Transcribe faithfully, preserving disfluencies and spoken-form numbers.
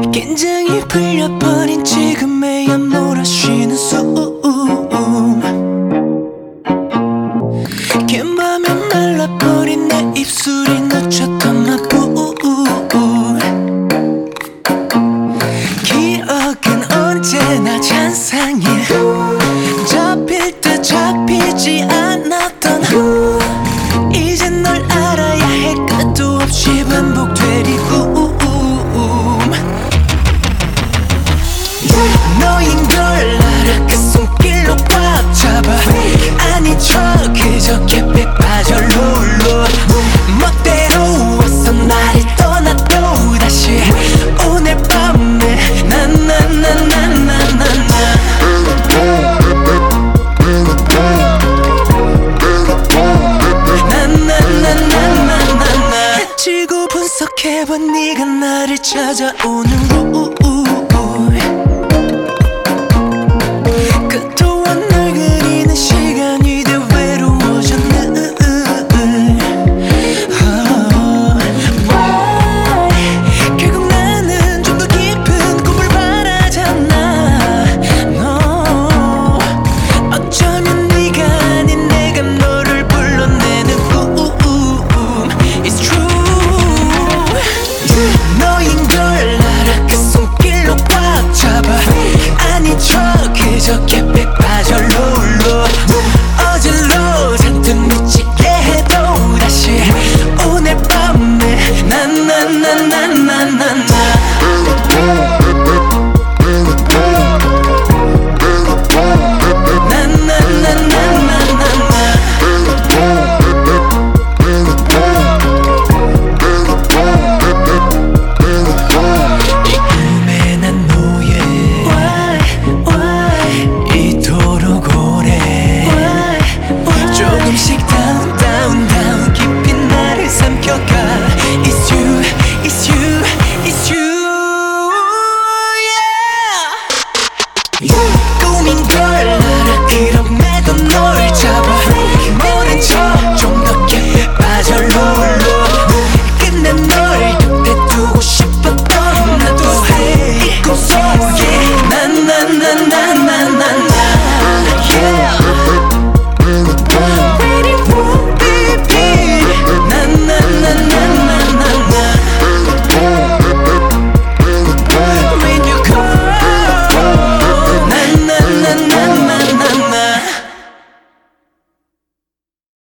긴장이 풀려버린 지금에야 몰아쉬는 숨. 긴 밤에 말라버린 내 입술이 놓쳤던 마구. 기억은 언제나 잔상이 잡힐 듯 잡히지 않았던 이젠 널 알아야 해. 끝도 없이 반복되리고 너인 걸 알아. 그 손길로 꽉 잡아. 아닌 척 그저 깊이 빠져 룰루. 멋대로 왔어 나를 떠나도 다시 오늘 밤에 나나나나나나나 나나나나나나나. 지고 분석해봐 네가 나를 찾아오는 루.